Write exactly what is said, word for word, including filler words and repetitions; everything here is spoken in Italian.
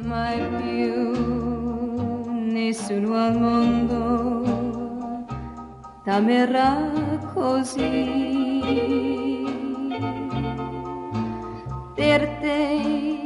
mai più nessuno al mondo t'amerà così. Per te